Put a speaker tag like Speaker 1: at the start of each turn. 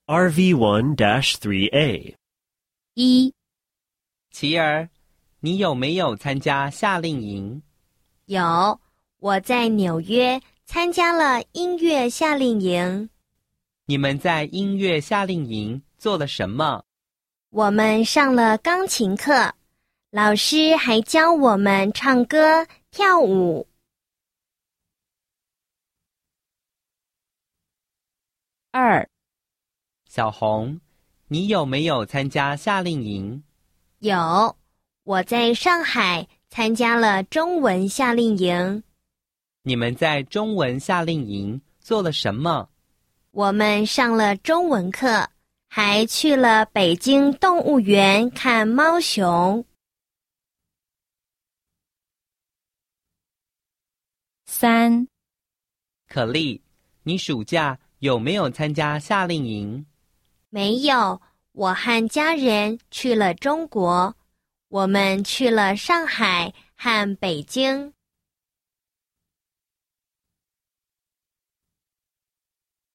Speaker 1: RV1-3A
Speaker 2: 一、
Speaker 3: 琪儿，你有没有参加夏令营？
Speaker 2: 有，我在纽约参加了音乐夏令营。
Speaker 3: 你们在音乐夏令营做了什么？
Speaker 2: 我们上了钢琴课，老师还教我们唱歌、跳舞。二、
Speaker 3: 小红，你有没有参加夏令营？
Speaker 2: 有，我在上海参加了中文夏令营。
Speaker 3: 你们在中文夏令营做了什么？
Speaker 2: 我们上了中文课，还去了北京动物园看猫熊。三、
Speaker 3: 可丽，你暑假有没有参加夏令营？
Speaker 2: 没有，我和家人去了中国，我们去了上海和北京。